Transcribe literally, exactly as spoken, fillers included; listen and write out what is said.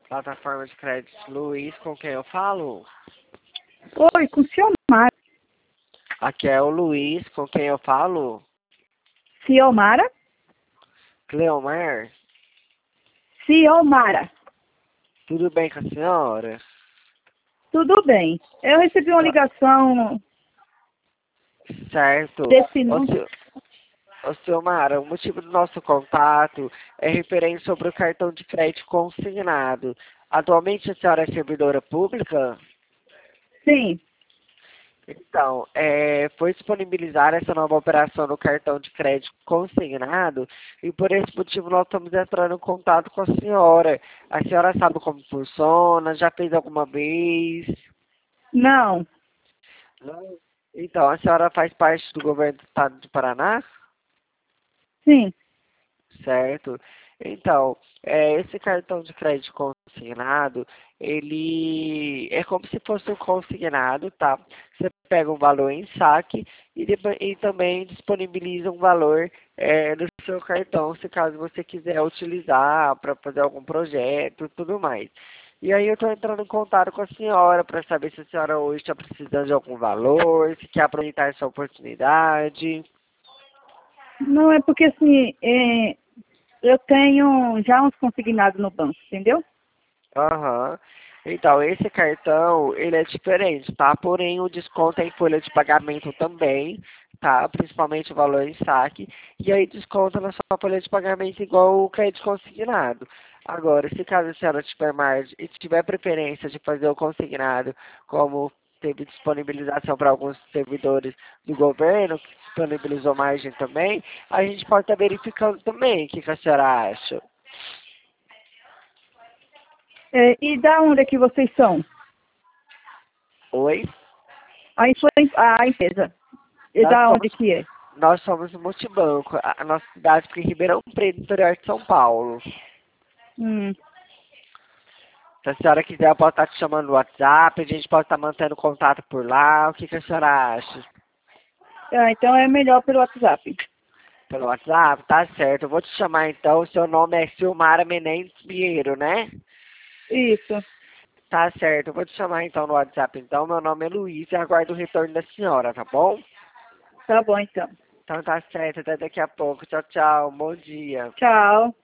Plataforma de crédito Luiz, com quem eu falo? Oi, com o Ciomara. Aqui é o Luiz, com quem eu falo? Ciomara? Cleomar? Ciomara. Tudo bem com a senhora? Tudo bem. Eu recebi uma Tá. ligação Certo. desse Ô, número. senhor- ô, Ciomara, o motivo do nosso contato é referente sobre o cartão de crédito consignado. Atualmente a senhora é servidora pública? Sim. Então, é, foi disponibilizar essa nova operação no cartão de crédito consignado e por esse motivo nós estamos entrando em contato com a senhora. A senhora sabe como funciona? Já fez alguma vez? Não. Não. Então, a senhora faz parte do governo do estado de Paraná? Sim. Certo. Então, é, esse cartão de crédito consignado, ele é como se fosse um consignado, tá? Você pega um valor em saque e, depo- e também disponibiliza um valor é, no seu cartão, se caso você quiser utilizar para fazer algum projeto e tudo mais. E aí eu estou entrando em contato com a senhora para saber se a senhora hoje está precisando de algum valor, se quer aproveitar essa oportunidade. Não, é porque assim, é, eu tenho já uns consignados no banco, entendeu? Aham. Então, esse cartão, ele é diferente, tá? Porém, o desconto é em folha de pagamento também, tá? Principalmente o valor em saque. E aí desconta na sua folha de pagamento igual o crédito consignado. Agora, se caso a senhora tiver margem e tiver preferência de fazer o consignado, como teve disponibilização para alguns servidores do governo, que disponibilizou margem também, a gente pode estar verificando também. O que que a senhora acha? É, e da onde é que vocês são? Oi? A, influ- a empresa. E Nós da somos onde que é? Nós somos o Multibanco. A a nossa cidade fica em Ribeirão Preto, interior de São Paulo. Hum. Se a senhora quiser, eu posso estar te chamando no WhatsApp, a gente pode estar mantendo contato por lá. O que, que a senhora acha? Ah, então é melhor pelo WhatsApp. Pelo WhatsApp? Tá certo. Eu vou te chamar então. O seu nome é Silmara Menezes Pinheiro, né? Isso. Tá certo. Eu vou te chamar então no WhatsApp. Então, meu nome é Luiz e aguardo o retorno da senhora, tá bom? Tá bom, então. Então tá certo. Até daqui a pouco. Tchau, tchau. Bom dia. Tchau.